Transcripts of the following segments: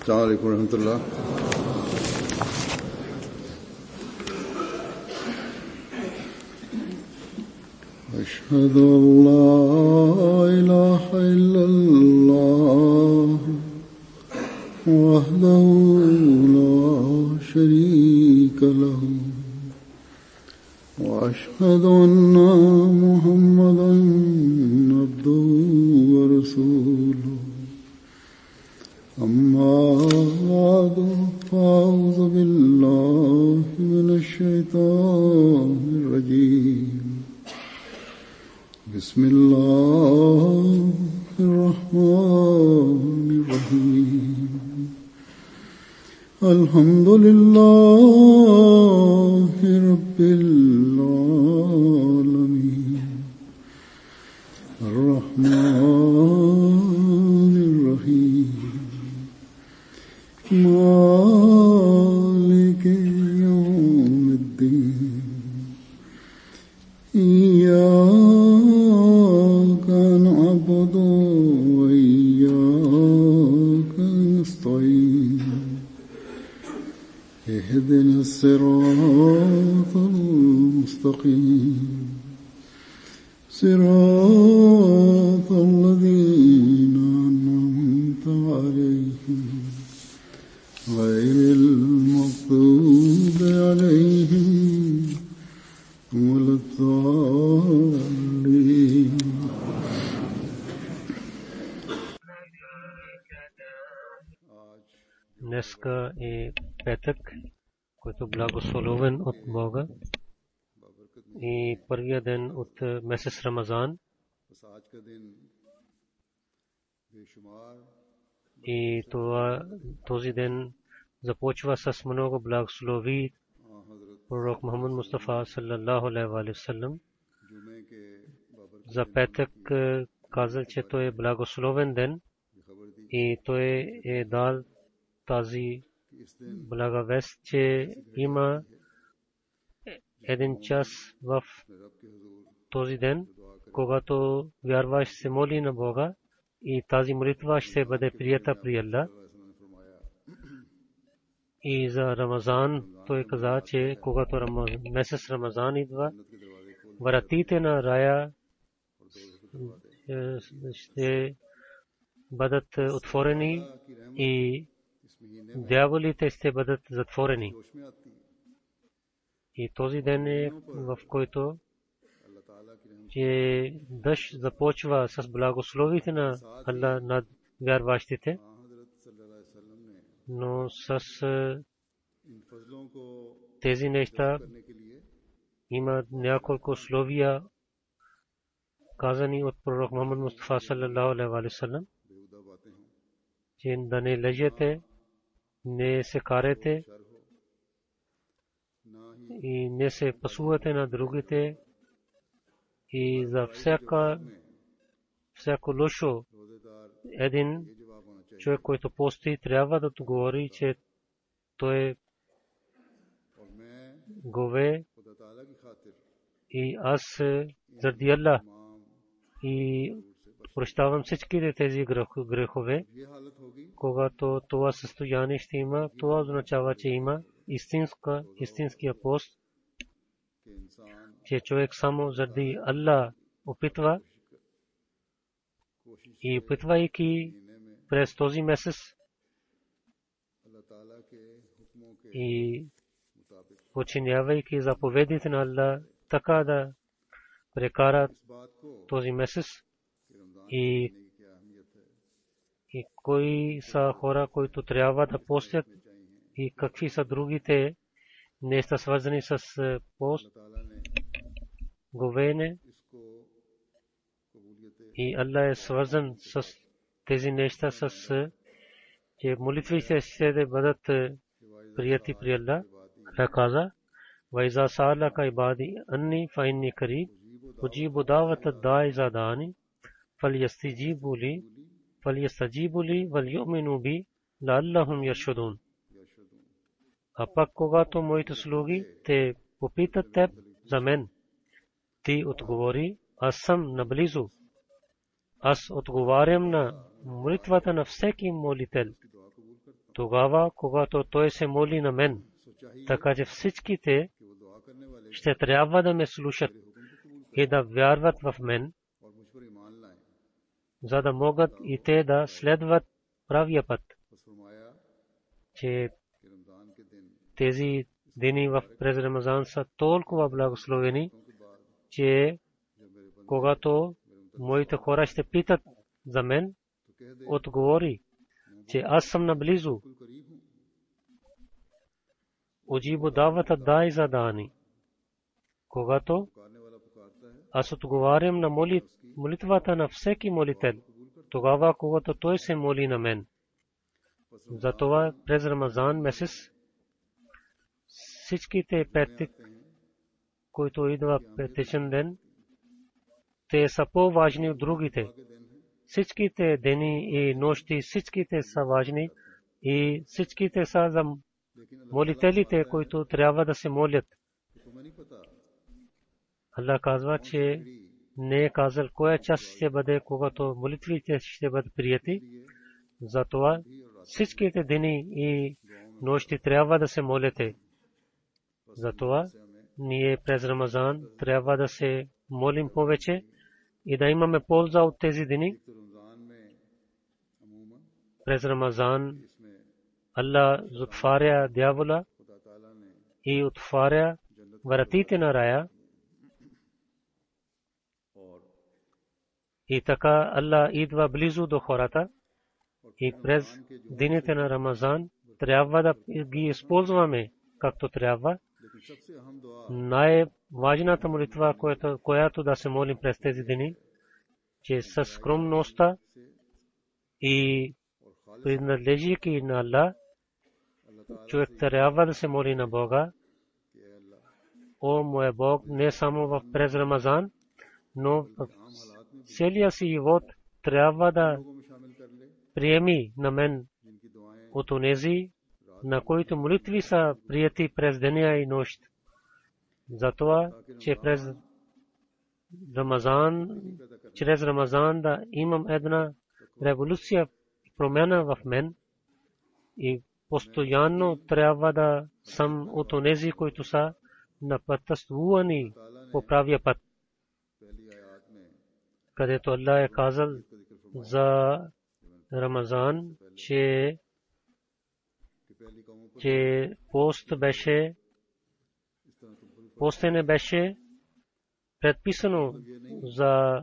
अस्सलाम वालेकुम रहमतुल्लाह। अशहदु अल्ला इलाहा इल्लल्लाह वहदहु ला शरीका लहु व अशहदु अन्ना मुहम्मदन अब्दुहु व रसूलुहु। अम्मा बादु फ़अऊज़ु बिल्लाहि मिनश शैतानिर रजीम। बिस्मिल्लाहिर रहमानिर रहीम। अल्हम्दुलिल्लाहि रब्बिल आलमीन अर्रहमानिर रहीम मालिकि यौमिद्दीन। इय्याका नअबुदु व इय्याका नस्तईन। इहदिनस सिरातल मुस्तक़ीम सिरातल लज़ीना अनअमता अलैहिम गैरिल मग़्दूबि अलैहिम वलद्दाल्लीन। Dneska je petak, който благословен от Бога и първия ден от месец Рамазан. И този ден започва с много благослови. Пророк Мухаммад Мустафа саллаллаху алейхи ва саллям за петък казал, че той е благословен ден и той е дал тази благовест, че има един час в този ден, когато вярващ се моли на Бога и тази молитва ще бъде прията при Аллах. И за Рамазан той каза, че когато месец Рамазан идва, вратите на рая ще бъдат отворени и дяволите ще бъдат затворени. И този ден е, в който че дъжд започва с благословите на Аллах над вярващите, но с тези неща има няколко условия казани от пророк Мухаммад Мустафа саллаллаху алейхи ва саллям, че да не лъжете, не се карете и не се пасувате на другите, и за всяко лошо един човек, който пости, трябва да отговори, че той гове и аз заради Аллах и прощавам всичките тези грехове. Когато това състояние ще има, това означава, че има истинския пост, че човек само заради Аллах опитва и опитвайки през този месец и подчинявайки заповедите на Аллах, така да прекарат този месец. И кои са хора, които трябва да постят, и какви са другите неща свързани с пост, говеене. И Аллах е свързан с тези неща, с че молитвите ще да бъдат прияти при Аллах. Аллах каза: وَإِذَا سَأَلَكَ عِبَادِي أَنِّي فَإِنِّي قَرِيبٌ أُجِيبُ دَعْوَةَ الدَّاعِ إِذَا دَعَانِ فَلْيَسْتَجِيبُوا لِي وَلْيُؤْمِنُوا بِي لَعَلَّهُمْ يَرْشُدُونَ. А пак когато моите слуги те попитат теб за мен, ти отговори: аз съм наблизо. Аз отговарям на молитвата на всеки молител Тогава, когато той се моли на мен, така че всичките ще трябва да ме слушат и да вярват в мен, за да могат и те да следват правия път, че тези дни през Рамазан са толкова благословени, че когато моите хора ще питат за мен, отговори, че аз съм наблизо. Уджибу давата дай задани. Когато аз отговарям на молитвата на всеки молител, тогава, когато той се моли на мен. Затова през Рамазан месец всичките петък, които идва петъчен ден, те са по-важни от другите. Всичките дни и нощи, всичките са важни и всичките са за молителите, които трябва да се молят. Аллах казва, че не е казал коя част ще бъде, когато молитвите ще бъдат прияти. Затова всичките дни и нощи трябва да се молите. Затова ние през Рамазан трябва да се молим повече и да имаме полза от тези дни. През Рамазан Аллах затваря дявола и отваря вратите на рая. И така Аллах идва близо до хората. И през дните на Рамазан трябва да ги използваме както трябва. Най-важната молитва, която да се молим през тези дни, че със скромността и принадлежейки на Аллах, човек трябва да се моли на Бога. О, моя Бог, не само през Рамазан, но в целия си живот трябва да приеми на мен от онези, на които молитви са прияти през деня и нощ. Затова, че през Рамазан, чрез Рамазан да имам една революция, промяна в мен и постоянно трябва да съм от онези, които са напътствувани по правия път. Където Аллах е казал за Рамазан, че постене беше предписано за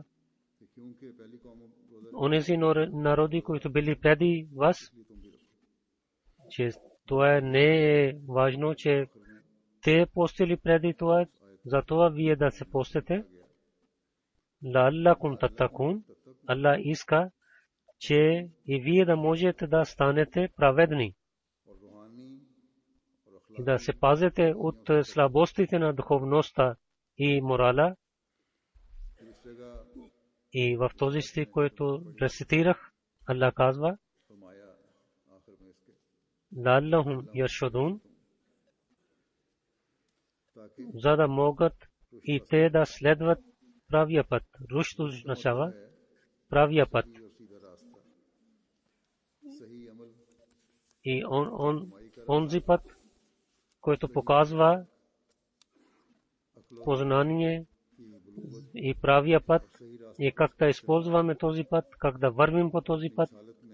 онези народи, които били преди вас, че това не е важно, че те постили преди това, затова вие да се постите. Лааллакум таттакун, Аллах иска, че и вие да можете да станете праведни и да се пазите от слабостите на духовността и морала. И в този стих, който рецитирах, Аллах казва: лааллахум яршудун, за да могат и те да следват правия път. Рушд означава правия път. И онзи път, който показва познание и правия път, и как да използваме този път, как да вървим по този път,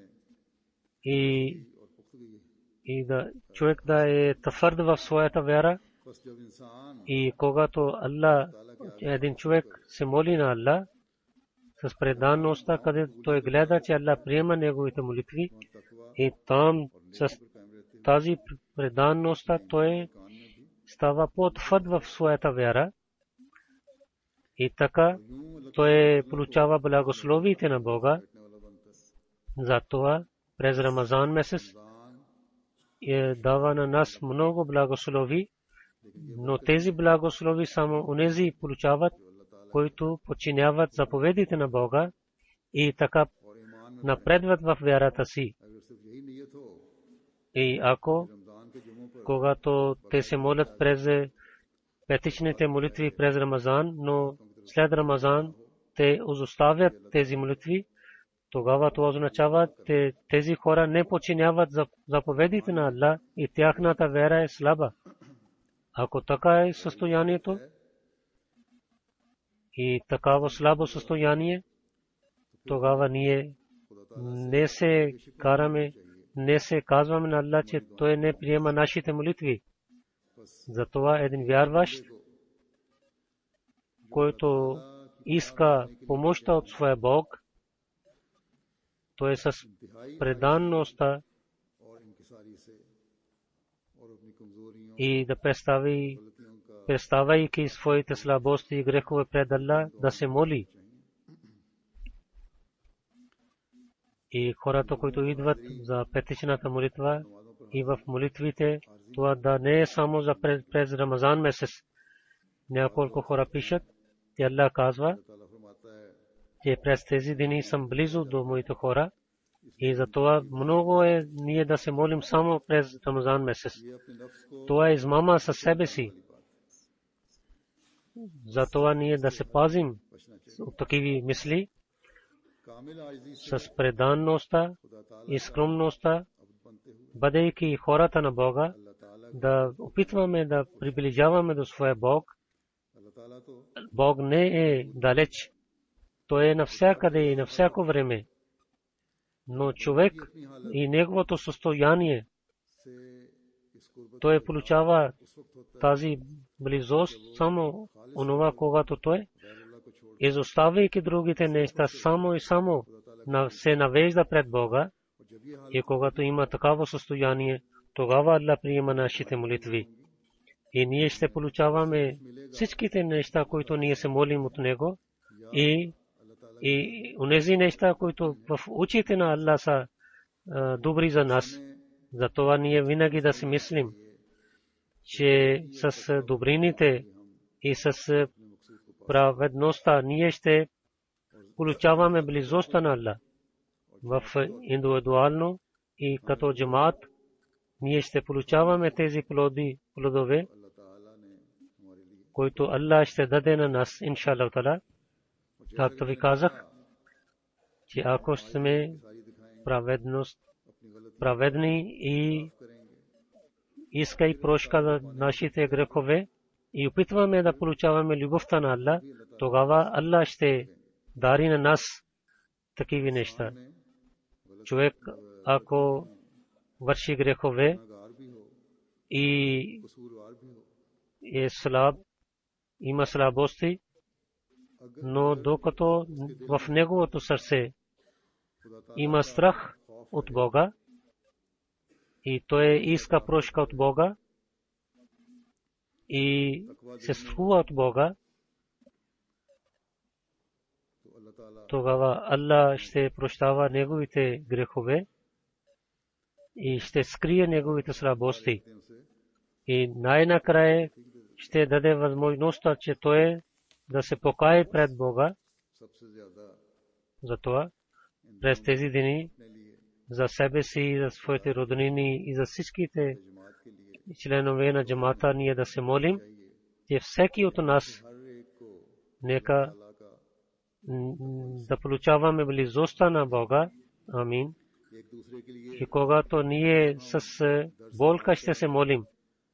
и да човек да е твърд в своята вяра. И когато Аллах, един човек се моли на Аллах с преданността, където той гледа, че Аллах приема неговите молитви, и там с тази преданността той става по-твърд в своята вяра, и така той получава благословите на Бога. Затова през Рамазан месец дава на нас много благослови, но тези благослови само онези получават, които подчиняват заповедите на Бога и така напредват в вярата си. И ако когато те се молят през петичните молитви през Рамазан, но след Рамазан те изоставят тези молитви, тогава това означава, тези хора не подчиняват заповедите на Аллах и тяхната вера е слаба. Ако така е състоянието и такава слабо състояние, тогава ние не се караме, не се казваме на Аллах, че Той не приема нашите молитви. Затова един вярващ, който иска помощта от своя Бог, той е с преданността и да представяйки своите слабости и грехове пред Аллах, да се моли. И хората, които идват за петичната молитва и в молитвите, това да не е само за през Рамазан месец. Няколко хора пишат, и Аллах казва, че през тези дни съм близо до моите хора и затова много е ние да се молим само през Рамазан месец. Това е измама със себе си. Затова ние да се пазим от такива мисли с преданността и скромността, бъдейки хората на Бога, да опитваме да приближаваме до своя Бог. Бог не е далеч. Той е навсякъде и на всяко време. Но човек и неговото състояние, той получава тази близост само онова, когато той, изоставяйки другите неща, само и само се навежда пред Бога. И когато има такава състояние, тогава Аллах приема нашите молитви. И ние ще получаваме всичките неща, които ние се молим от Него. И онези неща, които в очите на Аллах са добри за нас. Затова ние винаги да си мислим, че с добрините и с праведността ние ще получаваме близостта на Аллах. В индивидуално и като джамаат ние ще получаваме тези плодове, които Аллах ще даде на нас, иншаллах таала. Както ви казах, че ако сме праведни и искай прошка за нашите грехове и опитваме да получаваме любовта на Аллах, тогава Аллах ще дари на нас такива неща. Човек, ако върши грехове и е слаб, има слабости, но докато в неговото сърце има страх от Бога и той иска прошка от Бога и се страхува от Бога, тогава Аллах ще прощава неговите грехове и ще скрие неговите слабости. И най-накрая ще даде възможността, че той да се покае пред Бога. Затова през тези дни за себе си и за своите роднини и за всичките членове на джамата ние да се молим, че всеки от нас нека да получаваме близостта на Бога. Амин. И когато ние с болка ще се молим,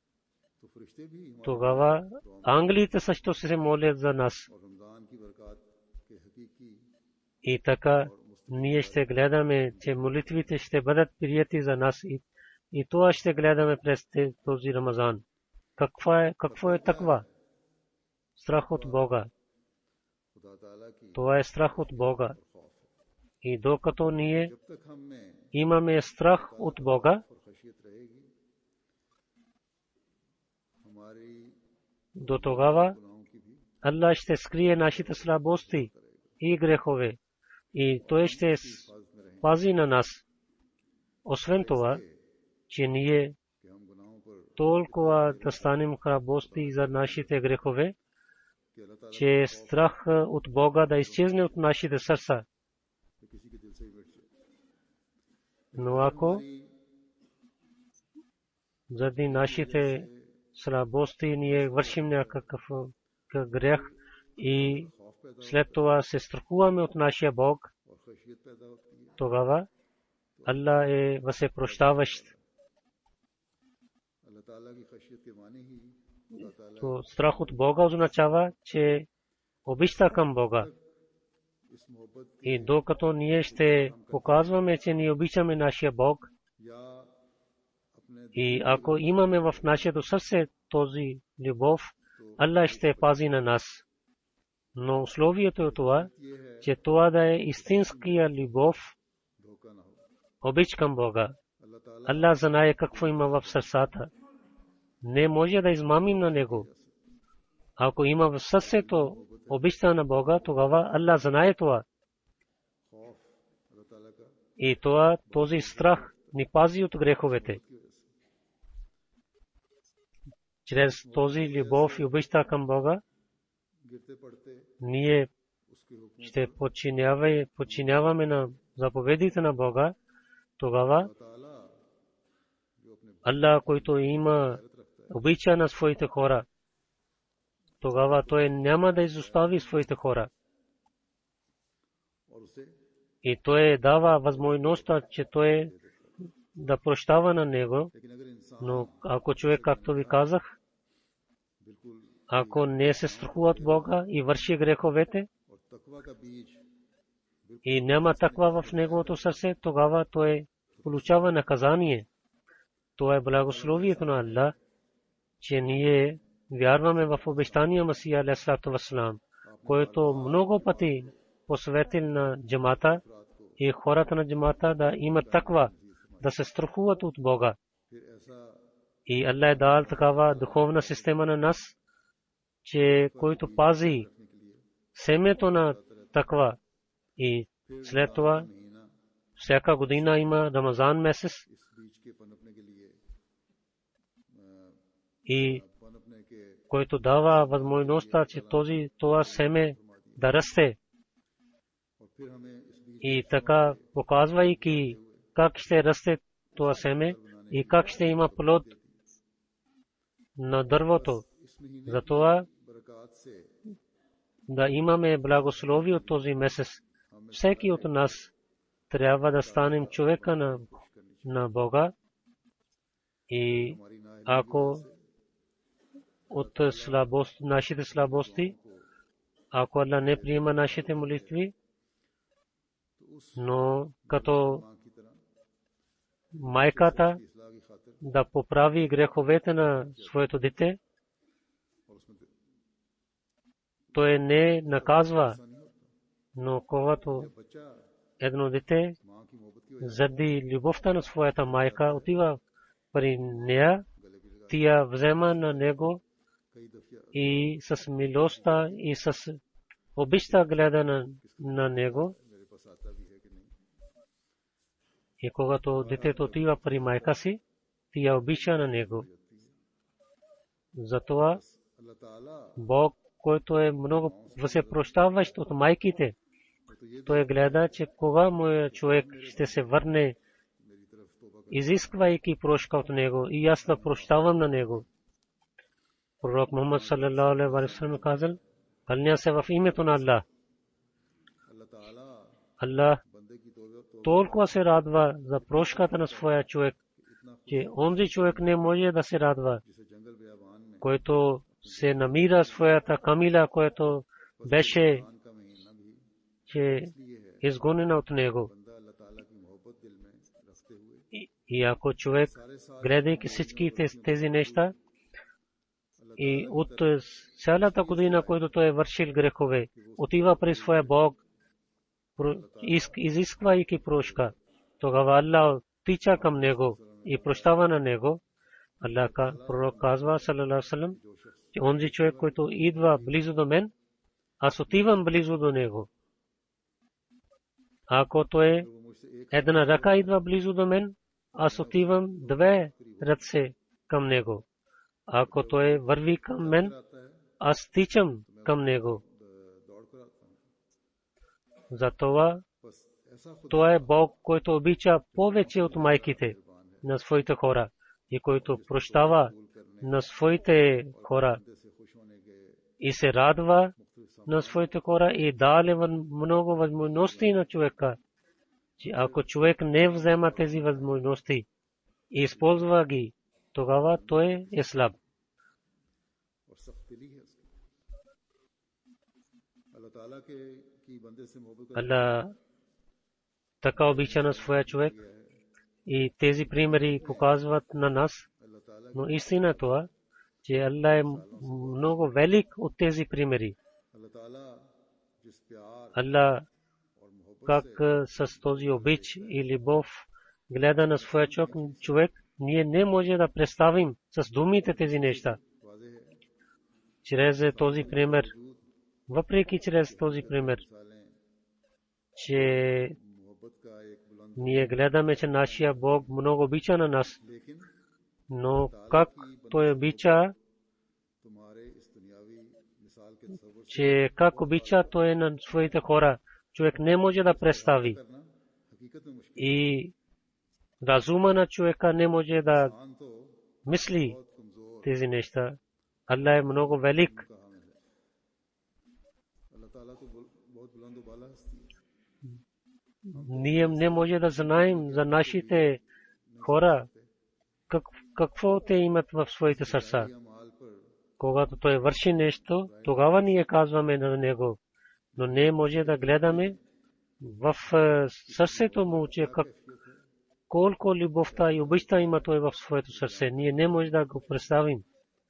тогава ангелите също се молят за нас. И така ние ще гледаме, че молитвите ще бъдат прияти за нас и това ще гледаме през този Рамазан. Какво е таква? Страх от Бога. Това е страх от Бога. И докато ние имаме страх от Бога, до тогава Аллах ще скрие нашите слабости и грехове и Той ще пази на нас. Освен това, че ние толкова да станем храбрости за нашите грехове, че страх от Бога да изчезне от нашите сърца. Но ако заради нашите слабости ние вършим някакъв грех и след това се страхуваме от нашия Бог тогава Allah е всепрощаващ. То страх от Бога означава, че обичта към Бога. И докато ние ще показваме, че ние обичаме нашия Бог, и ако имаме в нашето сърце този любов, Allah ще пази на нас. Но условието е това, че това да е истинския любов, обич към Бога. Allah знае какво има в сърцата. Не може да измамим на Него. Ако има в сърцето обичта на Бога, тогава Allah знае това. И това, този страх ни пази от греховете. Чрез този любов и обичта към Бога, ние ще подчиняваме на заповедите на Бога. Тогава Allah, който има обича на своите хора, тогава Той няма да изостави своите хора. И Той дава възможността, че Той да прощава на него. Но ако човек, както ви казах, ако не се страхува от Бога и върши греховете, и няма таква в неговото сърце, тогава той получава наказание. Това е благословието на Allah, че ние вярваме в обещания Масия алейхиссалату вассалам, който много пъти посветил на джамата и хората на джамата да имат таква, да се страхуват от Бога. И Allah е дал такава духовна система на нас, че който пази семето на таква. И след това всяка година има Рамазан месец и който дава възможността, че това семе да расте. И така, показвайки как ще расте това семе и как ще има плод на дървото. Затова да имаме благословие от този месец. Всеки от нас трябва да станем човека на Бога. И ако от нашите слабости, ако Allah не приема нашите молитви, но като майката да поправи греховете на своето дете, той не наказва, но когато едно дете заради любовта на своята майка отива при нея, тя взема на него и с милостта и с обичта гледа на него. И когато детето отива при майка си, тя обича на него. Затова Бог, който е много всепрощаващ от майките, той гледа, че кога моя човек ще се върне, изисквайки прошка от него, и аз да прощавам на него. Пророк Мухаммад саллаллаху алейхи ва саллям казал: кълня се в името на Allah. Allah толкова се радва за прошката на своя човек, че онзи човек не може да се радва, който се намира своята камила, който беше че изгонена от него. И ако човек, гледайки всички тези неща, и от цялата година, който той е вършил грехове, отива при своя Бог, изисквайки прошка, тогава Allah тича към него и прощава на него. Allah пророк казва, саллаллаху алейхи ва саллям, че онзи човек, който идва близо до мен, аз отивам близо до него. Ако той една ръка идва близо до мен, аз отивам две ръце към него. Ако той върви към мен, аз тичам към него. Затова това е Бог, който обича повече от майките на своите хора и който прощава на своите хора и се радва на своите хора и даде много възможности на човека, че ако човек не взема тези възможности и използва ги, тогава той е слаб. और सख्त दिली है उसकी। अल्लाह ताला के की बंदे से मोहब्बत का Allah така обича на своя човек и тези примери показват на нас, अल्लाह ताला но истина това, че Allah е много велик от тези примери. अल्लाह ताला जिस प्यार Allah और मोहब्बत как с този обич и любов гледа на своя човек, ние не може да представим с думите тези неща. वाज़ेह है, Чрез този пример, въпреки чрез този пример, मिसालें че मोहब्बत का एक बुलंद, ние гледаме, че нашия Бог много обича на нас, लेकिन но как той обича, तुम्हारे इस दुनियावी मिसाल के तस्वुर से че как обича той на своите хора, човек не може да представи. करना हकीकत में मुश्किल И разума на човека не може да इंसान तो мисли बहुत कमजोर тези неща. Allah е много велик. का हामिल है। अल्लाह ताला तो बहुत बुलंद व बाला हस्ती है। Ние не може да знаем за нашите хора какво те имат в своите сърца. या माल पर Когато той върши нещо, тогава ние казваме на него, но не може да гледаме в сърцето му, че колко любовта и обичта има той в своето сърце. Ние не може да го представим.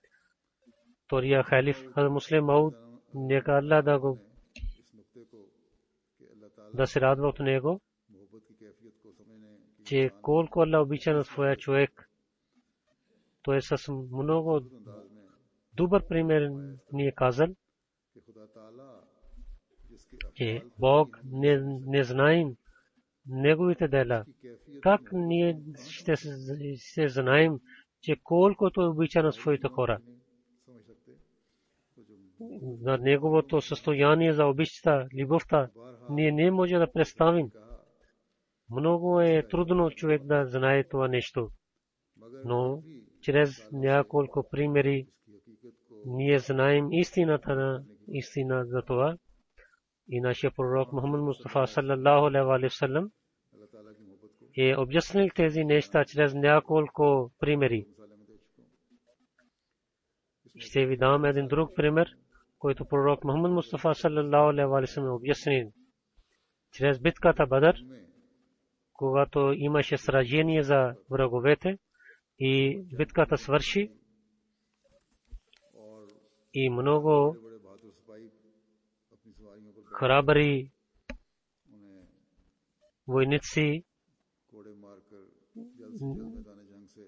Втория халиф, Хазрат Муслим Мауд, нека Аллах да го इस नुक्ते को कि अल्लाह ताला да се радва от него, मोहब्बत की कैफियत को समझने की че колко Allah обича на своя човек. Той е с много अंदाज में добър пример ни е казал, कि खुदा ताला जिसके че Бог не знаем неговите дела. की कैफियत Как ние ще знаем, че колко той обича на своите хора? समझ सकते तो जो За неговото състояние, за обичта, любовта, ние не може да представим. कहा Много е трудно човек да знае това нещо. मगर Но чрез няколко примери की हकीकत को ние знаем истина за това. И нашия пророк Мухаммад Мустафа саллаллаху алейхи ва саллям अल्लाह ताला की मोहब्बत को е обяснил тези неща чрез няколко примери. मिसालें में दे चुका हूँ। Ще ви дам един друг пример, който пророк Мухаммад Мустафа саллаллаху алейхи ва саллям обяснил. Чрез битката Бадър, में когато имаше сражение за враговете и битката свърши और и много बड़े बड़े बहादुर सिपाही अपनी सवारियों पर храбри उन्हें войници कोड़े मारकर जल्द से जल्द मैदान जंग से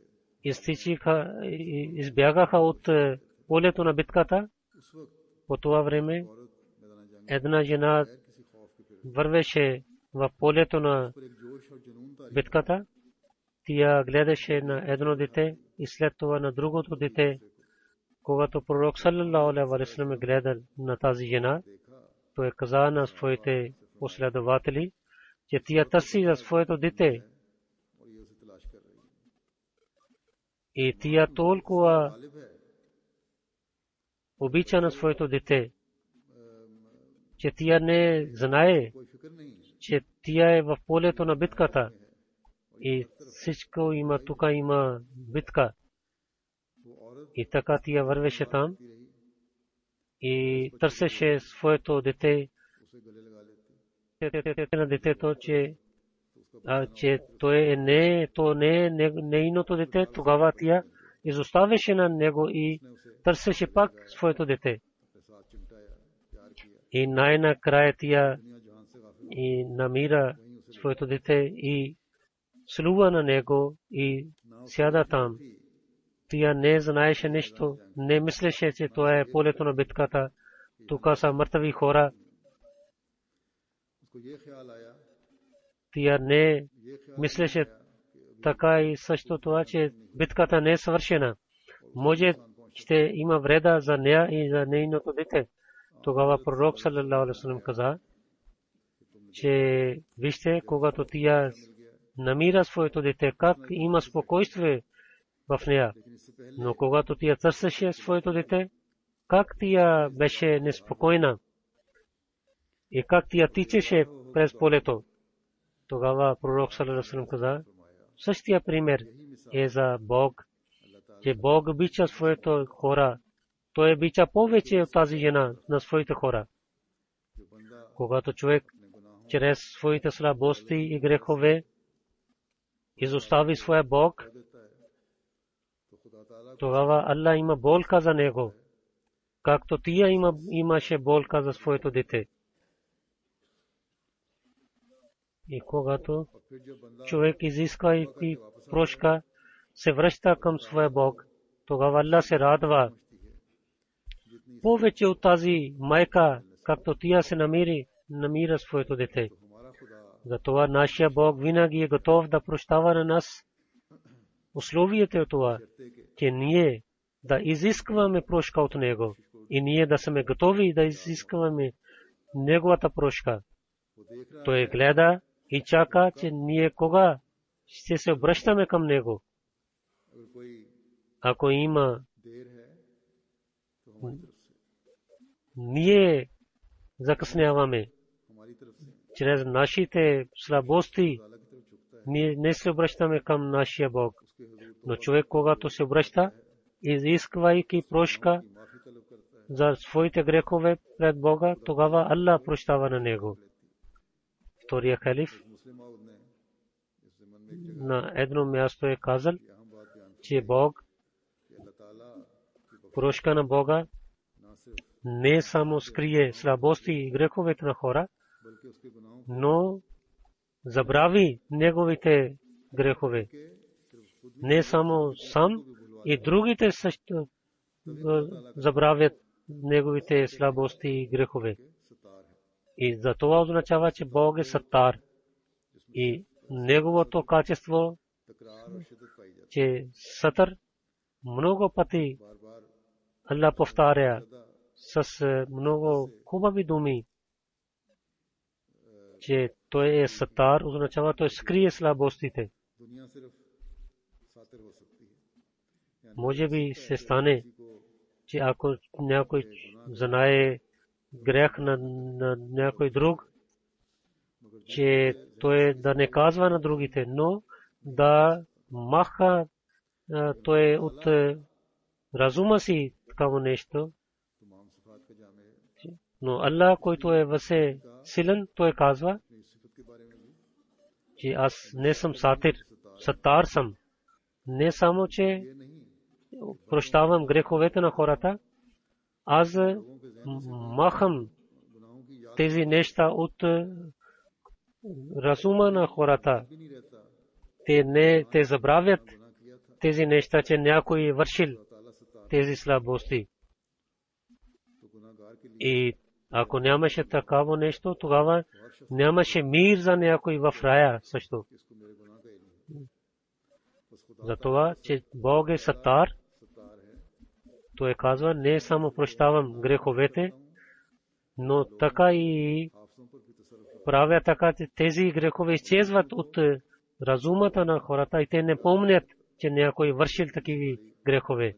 избягаха от полето на битката. उस वक्त По това време औरत मैदान जंग една жена किसी खौफ के फिर вървеше в полето на पर एक जोश और जुनून तारी битката. Тя гледаше на едно дете и след това на другото дете. Когато пророк саллаллаху алейхи ва саллям гледа на тази жена, देखा той каза на своите последователи, че тя търси за своето дете और ये उसे तलाश कर रही है। и тя толкова गालिब है обича на своето дете, че тя не знае, कोई फिक्र नहीं че тя е в полето на битката и всичко има, тук има битка. वो औरत И така тя вървеше там रही и търсеше своето дете, उसे गले लगा लेती на детето, че то не е нейното дете. Тогава тя изоставяше на него и търсеше пак своето дете. अपने साथ चिमटाया प्यार किया И най-накрая тя दुनिया जहां से गाफिल и намира своето дете и слува на него и сяда там. Тя не знаеше нищо, не мислеше, че това е полето на битката. Тук са мъртви хора. उसको ये ख्याल आया Тя не ये ख्याल мислеше така и също това, че битката не е свършена. Може ще има вреда за нея и за нейното дете. Тогава пророк саллаллаху алейхи ва саллям каза, че вижте, когато тя намира своето дете, как има спокойствие в нея. लेकिन इससे पहले Но когато тя търсеше своето дете, как тя беше неспокойна и как тя тичеше през полето. Тогава пророк саллаллаху алейхи ва саллям каза, същия пример е за Бог, че Бог обича своите хора. Той обича повече от тази жена на своите хора. Когато човек чрез своите слабости и грехове изостави своя Бог, тогава Аллах има болка за него, както тия имаше болка за своето дете. И когато човек изисква и прошка, се връща към своя Бог, тогава Аллах се радва повече от тази майка, както тия се намира своето дете. Затова нашия Бог винаги е готов да прощава на нас. Условието е това, че ние да изискваме прошка от Него и ние да сме готови да изискваме Неговата прошка. Той гледа и чака, че ние кога ще се обръщаме към Него. Ако има, ние закъсняваме чрез нашите слабости, ние не се обръщаме към нашия Бог. Но човек, когато се обръща, изисквайки прошка за своите грехове пред Бога, тогава Аллах прощава на него. Втория халиф на едно място е казал, че Бог, прошка на Бога не само скрие слабости и греховете на хора, но забрави неговите грехове. Не само сам, и другите също забравят неговите слабости и грехове. И за това означава, че Бог е Саттар. И неговото качество, че Сатър много пъти Аллах повтаря с много хубави думи, че той е Саттар, означава той скрие слабостите. Може би се стане, че ако някой знае грех на някой друг, че той да не казва на другите, но да маха той от разума си такава нещо. Но Аллах, който е въсе силен, той казва, че аз не съм Саттар съм. Не само, че прощавам греховете на хората, аз махам тези неща от разума на хората. Те забравят тези неща, че някой е вършил тези слабости. И ако нямаше такава нещо, тогава нямаше мир за някой в рая също. Затова, че Бог е Саттар, той казва, не само прощавам греховете, но така и правя така, че тези грехове изчезват от разумата на хората и те не помнят, че някой вършил такива грехове.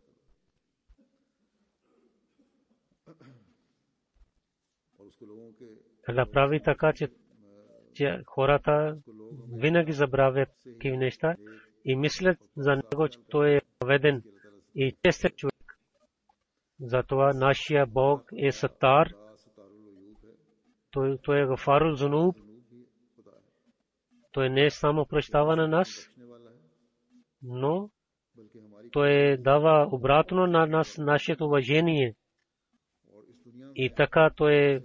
Аллах прави така, че хората винаги забравят такива неща и мислят за него, че той е праведен и честен човек. Затова нашия Бог е Саттар. Той е Гафарул Зунуб. Той не само прощава на нас, но той дава обратно на нас нашето уважение. И така той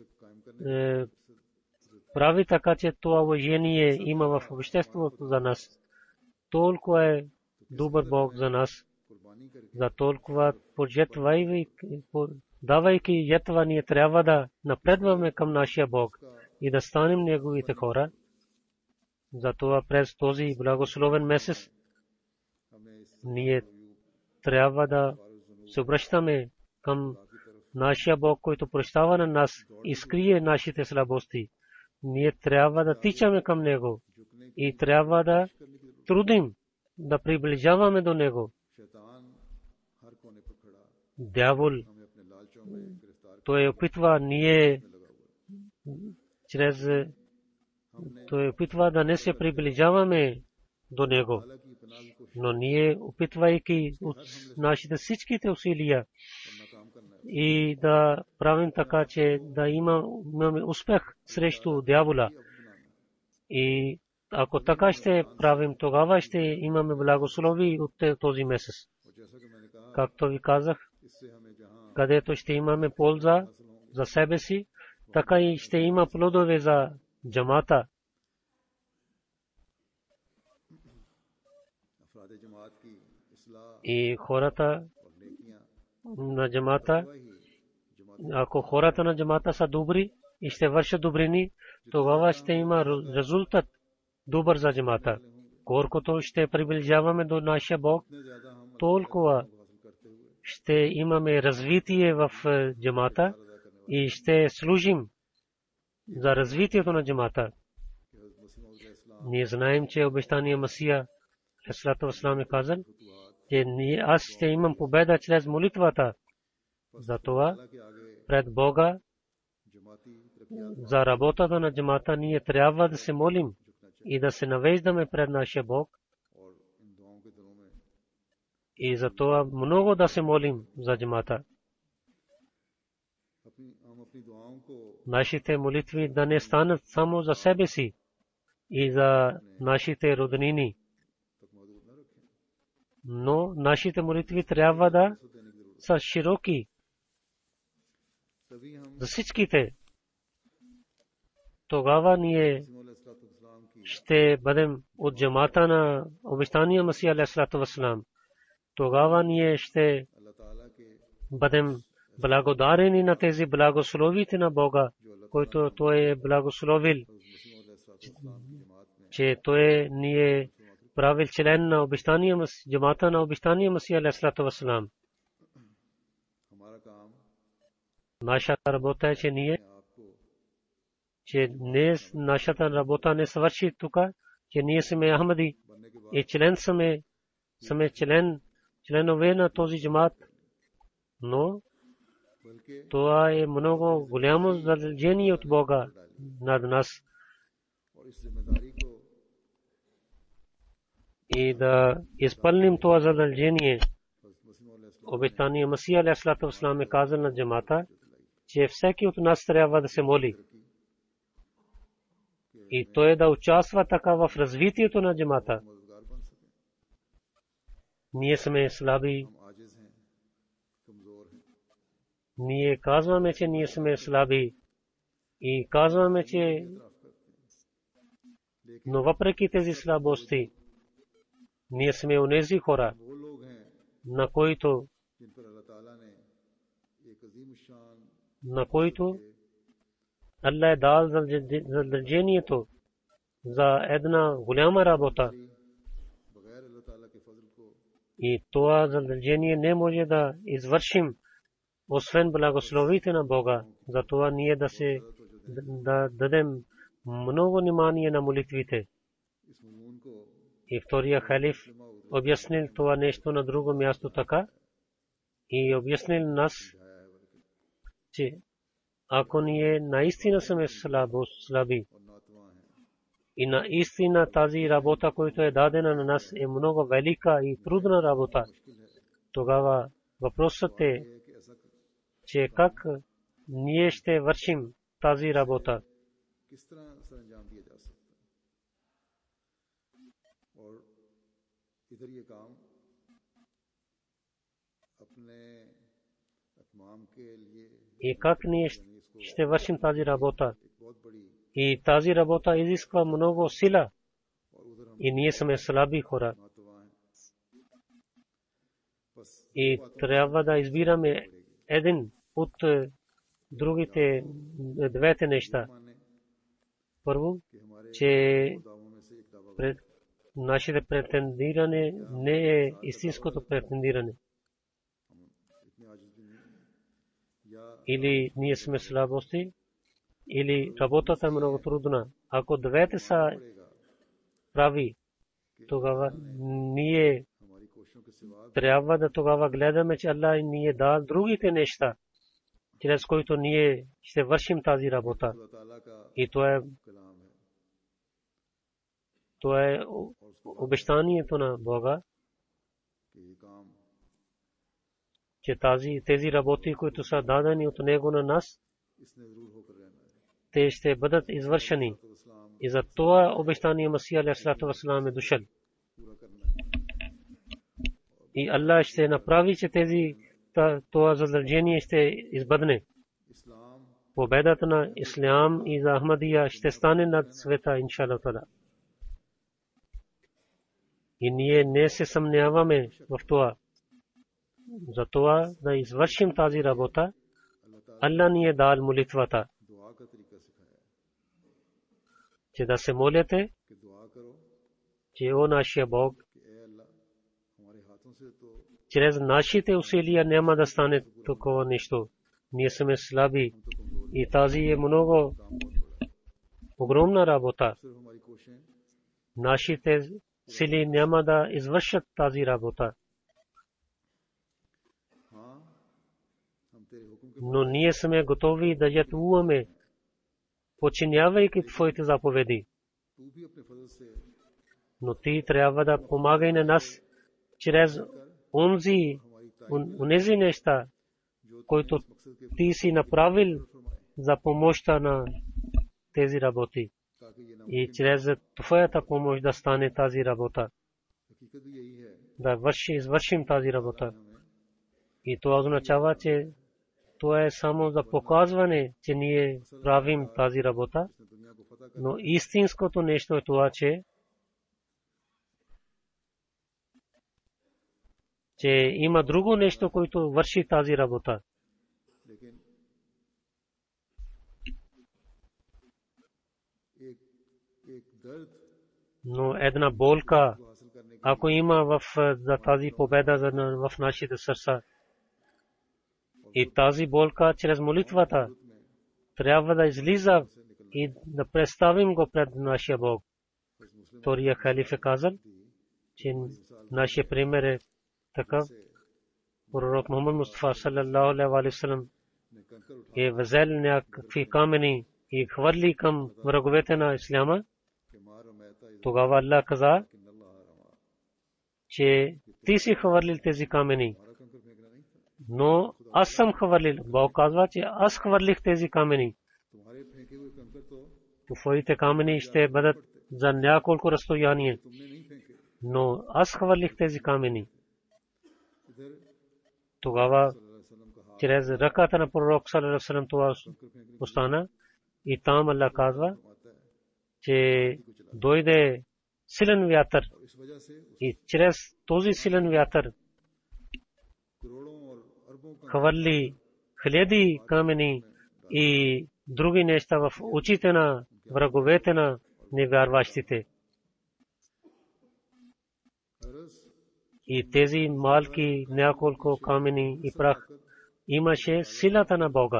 прави така, че това уважение има в обществото за нас. Толкова е добър Бог за нас. За толкова давайки жетва, ние трябва да напредваме към нашия Бог и да станем неговите хора. Затова през този благословен месец ние трябва да се обръщаме към нашия Бог, който прощава на нас и скрие нашите слабости. Ние трябва да тичаме към Него и трябва да трудим, да приближаваме до Него. Дявол, той опитва ние чрез той опитва да не се приближаваме до него. ताला की पनाह की कोशिश Но ние, опитвайки от нашите всичките усилия और नाकाम करना है। и да правим така, че да имаме успех срещу дявола. अब बनाना И ако така ще правим, тогава ще имаме благослови от този месец. और जैसा कि मैंने कहा Както ви казах, इससे हमें जहाँ където ще имаме полза за себе си, така и ще има плодове за джамата. अफराद जमात की इसलाह И хората और नेकियां на джамата, वही जमात ако хората на джамата са добри и ще вършат добрини, тогава ще има резултат добър за джамата. Колкото ще приближаваме до нашия Бог, इतने ज्यादा हम толкова हासिल करते हुए ще имаме развитие в джамата и ще служим за развитието на джамата. कि हज़रत मसीह मौद इस्लाम Ние знаем, че обещания Масия алейхиссалату вассалам е казал, че аз ще имам победа чрез молитвата. Затова ताला के आगे пред Бога जमाती तरक्कियात за работата на джамата ние трябва да се молим и да се навеждаме пред нашия Бог. और इन दुआओं के दिनों में И за това много да се молим за джамата. हम अपनी दुआओं को Нашите молитви да не станат само за себе си и за нашите роднини, तक महदूद न रखें, но нашите молитви трябва да तो देने की जरूरत са широки है। तभी हम за всичките. Тогава ние मसीह मौद इस्लाम की ще бъдем от джамата на обещания Масия алейхиссалату вассалам. Тогава ние ще अल्लाह ताला के бъдем благодарени на тези благословите на Бога, който Той е благословил, मसीह मौद इस्लाम की जमात में че Той ни е правил член на джамата на обещания Масия алейхиссалату вассалам. हमारा काम Нашата работа е, че ние, आपको че не нашата работа не свърши тук, че ние сме Ахмади बनने के बाद и член сме членове на този джамат, но बल्कि това е много голямо задължение от Бога над нас और इस जिम्मेदारी को и да изпълним това задължение. हज़रत मसीह मौद इस्लाम Обещания Масия алейхиссалату вассалам е казал на джамата, че всеки от нас трябва да се моли и той да участва така в развитието на джамата. मददगार बन सके। Ние сме слаби, हम आजिज हैं, कमजोर हैं, ние казваме, че ние сме слаби и казваме, че इतराफ करते हैं, लेकिन но въпреки тези слабости, ние сме онези хора, वो लोग हैं на които जिन पर अल्लाह ताला ने एक अजीम शान на които Allah е дал задължението за една голяма работа बगैर अल्लाह ताला के फजल को и това задължение не може да извършим освен благословите на Бога. Затова ние да дадем много внимание на молитвите. इस मजमून को И втория халиф обяснил това нещо на друго място така и обяснил нас, समझाया है बल्कि че ако ние наистина сме слаби और नातवा हैं, и наистина тази работа, която е дадена на нас, е много велика и трудна работа, मुश्किल है тогава въпросът е, ये कि ऐसा че как ние ще вършим тази работа. किस तरह सर अंजाम दिया जा सकता है। और इधर ये काम अपने अतमाम के लिए И как ние ще вършим тази работа. एक बहुत बड़ी И тази работа изисква много сила और उधर हम и ние сме слаби хора. नातवा हैं, बस И трябва да избираме един от другите двете неща. माने Първо, कि हमारे че दावों में से एक दावा пред нашите претендиране не е истинското претендиране. हम इतने आजिज भी नहीं हैं, या Или ние сме слабости, или работата е много трудна. Ако двете са पड़ेगा прави, тогава ние हमारी कोशिशों के सिवा трябва да тогава гледаме, че Аллах ни е дал другите неща, чрез които ние ще вършим тази работа. अल्लाह ताला का И това е कलाम है Това е обещанието на Бога, कि ये काम че тези работи, които са дадени от Него на нас, इसने जरूर होकर रहना है। те ще бъдат извършени. И за това обещание Масия алейхиссалату вассалам е дошъл. पूरा करना है। И Аллах ще направи, че това задължение ще избъдне. इस्लाम Победата на Ислям и за Ахмадия ще стане над света, иншаллах таала. И ние не се съмняваме в това. За това да извършим тази работа, Аллах ни е дал молитвата, दुआ का तरीका सिखाया है че да се молите, कि दुआ करो че о нашия Бог, कि ए अल्लाह हमारे हाथों से तो чрез нашите усилия няма да стане такова нещо. Ние сме слаби и тази е много огромна работа. सिर्फ हमारी कोशिशें Нашите сили няма да извършат тази работа. हाँ हम तेरे हुक्म के Но ние сме готови да жертвуваме, подчинявайки Твоите заповеди. तू भी अपने फजल से Но Ти трябва да помагай на нас чрез онези неща, които Ти си направил за помощта на тези работи. ताकि ये ना И чрез Твоята помощ да стане тази работа, हकीकत भी यही है да извършим тази работа. हमें И това означава, че това е само за показване, че ние правим тази работа. इसने दुनिया को फतह कर Но истинското нещо е това, че има друго нещо, което върши тази работа. लेकिन एक दर्द Но една болка, को हासिल करने के ако има за тази победа в нашите сърца, и тази болка чрез молитвата трябва да излиза и да представим го пред нашия Бог. Втория халиф е казал, че нашия пример е такъв. Пророк Мухаммад Мустафа саллаллаху алейхи ва саллям ने कंकर उठा е взел някакви камъни и хвърли към враговете на Исляма. के मार मैता इधर Тогава Аллах каза, कि नल्ला रमा че ти си хвърлил тези камъни, हमारा कंकर फेंकना नहीं था но аз съм хвърлил. Бог казва, че аз хвърлих тези камъни. तुम्हारे फेंके हुए कंकर तो Твоите камъни ще бъдат за няколко разстояние, तुमने नहीं फेंके но аз хвърлих тези камъни. इधर Тогава सल्लल्लाहु अलैहि वसल्लम का हाथ чрез ръката на пророк саллаллаху алейхи ва саллям това कंकर फेंकने остана. И там Аллах казва, आता है че дойде силен вятър और इस वजह से и чрез този силен вятър करोड़ों और अरबों का хвърли хиляди камъни и други неща в очите на враговете на невярващите. अर्ज И тези малки няколко камъни и прах имаше силата на Бога.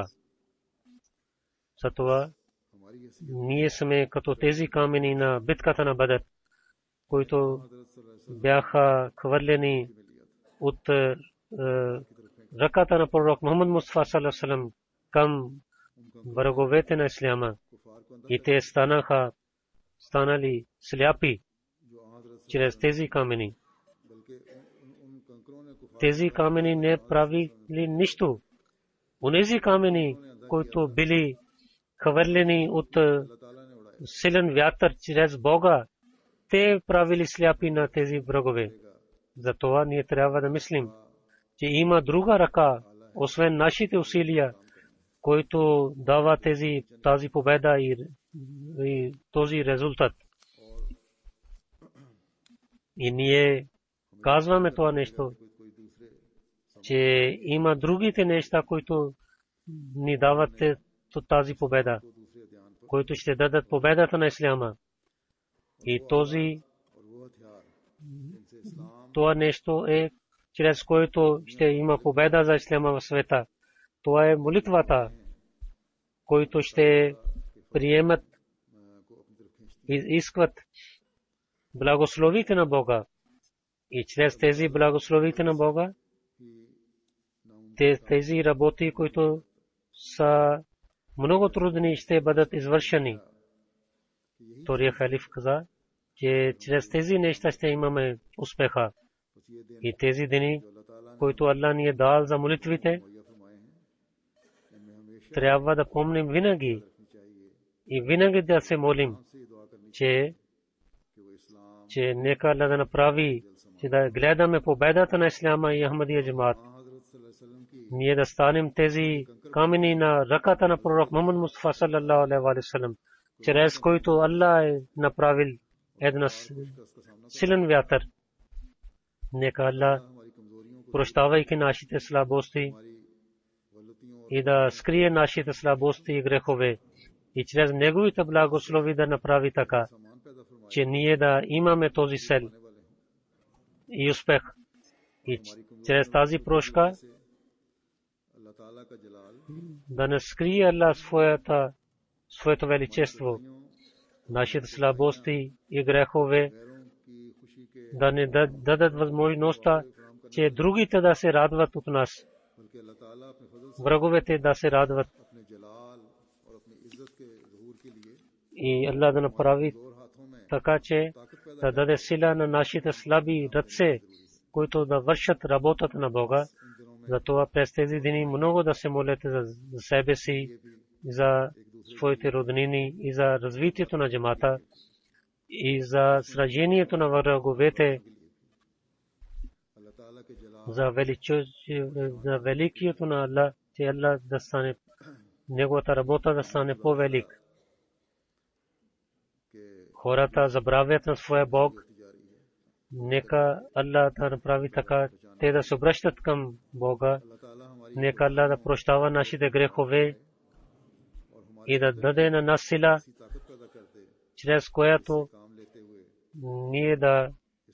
Затова हमारी ऐसी ние сме като тези камъни на битката на Бадър, които हजरत सल्लल्लाहु अलैहि бяха хвърлени от ръката на пророк Мухаммад Мустафа саллаллаху алейхи ва саллям към враговете на Исляма. कुफार को अंदर И те станали сляпи जो हजरत чрез тези камъни. बल्कि उन कंकरों ने कुफार Тези камъни не правили нищо. Онези камъни, които били хвърлени от अल्लाह ताला ने उड़ाया силен вятър чрез Бога, те правили сляпи на тези врагове. Затова ние трябва да мислим, че има друга ръка, освен нашите усилия, който дава тази победа и този резултат. И ние казваме това нещо, कोई दूसरे че има другите неща, които ни дават тази победа, दूसरे ध्यान पर които ще дадат победата на Исляма. И और वो हथियार जिनसे इस्लाम това нещо е, чрез което ще има победа за Исляма в света. Това е молитвата, който ще приемат को अपनी तरफ खींचती и искат благословите на Бога. И чрез тези благословите на Бога, тези работи, които са много трудни, ще бъдат извършени. Втория халиф каза, че чрез тези неща ще имаме успеха. И тези дни, които Аллах ни е дал за молитвите, трябва да помним винаги и винаги да се молим, че нека Аллах да направи, че да гледаме победата на Исляма и Ахмадия джамаат. Ние да станем тези камъни на ръката на пророк Мухаммад Мустафа саллаллаху алейхи ва саллям, чрез който Аллах е направил една силен вятър. Нека Аллах, прощавайки нашите слабости и да скрие нашите слабости и грехове, и чрез неговите благослови да направи така, че ние да имаме този цел и успех. И чрез тази прошка да не скрие Аллах своето величество, нашите слабости и грехове, да не дадат възможността, че другите да се радват от нас, враговете да се радват. И Аллах да направи така, че да даде сила на нашите слаби ръце, които да вършат работата на Бога. Затова през тези дни много да се молите за себе си, за своите роднини и за развитието на джамата и за сражението на враговете, за великието на Аллах, че Аллах да стане, неговата работа да стане по-велик. Хората забравят на своя Бог. Нека Аллах да направи така, те да се обръщат към Бога. Нека Аллах да прощава нашите грехове и да даде на нас сила, чрез която ние да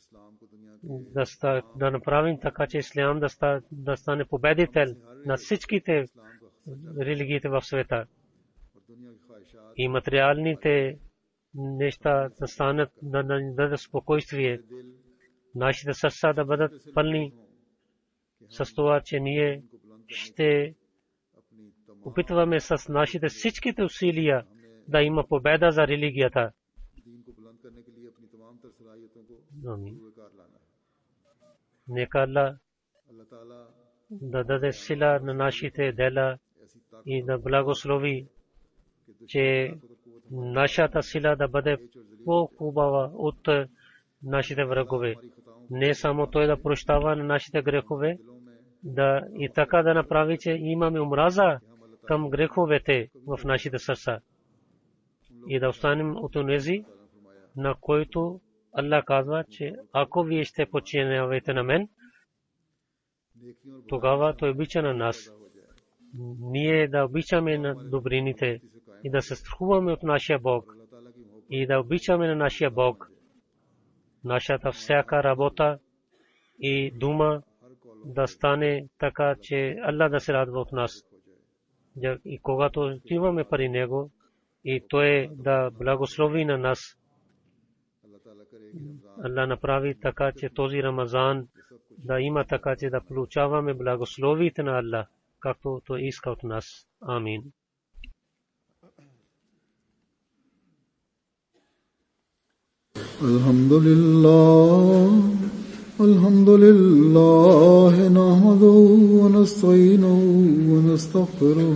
направим така, че Ислам да стане победител на всичките религиите в света. И материалните неща да станат, да дадат спокойствие, нашите сърца да бъдат пълни с това, че ние ще опитваме с нашите всичките усилия да има победа за религията. Нека Аллах да даде сила на нашите дела и да благослови, че нашата сила да бъде по-хубава от нашите врагове. Не само той да прощава на нашите грехове, да и така да направи, че имаме омраза към греховете в нашите сърца. И да останем от онези, на които Аллах казва, че ако вие ще подчинявате на мен, тогава той обича на нас. Ние да обичаме на добрините и да се страхуваме от нашия Бог и да обичаме на нашия Бог. Нашата всяка работа и дума да стане така, че Аллах да се радва от нас. И когато отиваме при Него, и Той да благослови на нас, Аллах направи така, че този Рамазан да има така, че да получаваме благословите на Аллах, както Той иска от нас. Амин. الحمد لله نحمده ونستعينه ونستغفره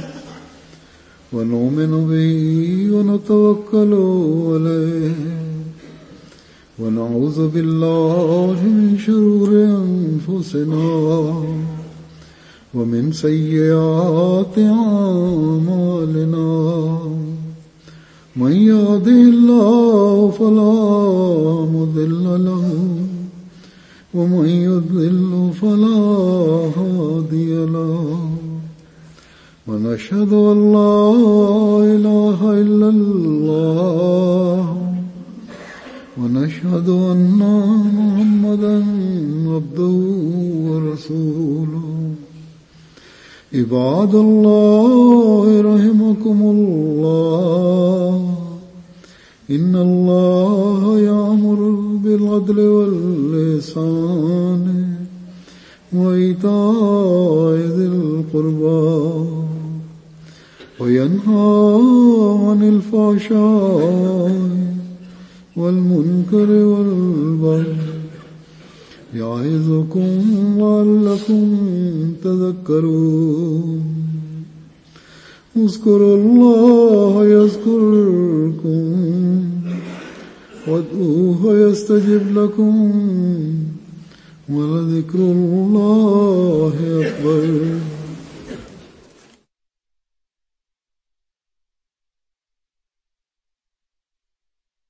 ونؤمن به ونتوكل عليه ونعوذ بالله من شرور أنفسنا ومن سيئات أعمالنا من يهده الله فلا مضل له ومن يضلل فلا هادي له ونشهد أن لا إله إلا الله ونشهد أن محمدا عبده ورسوله عباد الله رحمكم الله إن الله يأمر بالعدل والإحسان وإيتاء ذي القربى وينهى عن الفحشاء والمنكر والبغي يعظكم لعلكم تذكرون اذكروا الله يذكركم وادعوه يستجب لكم ولذكر الله أكبر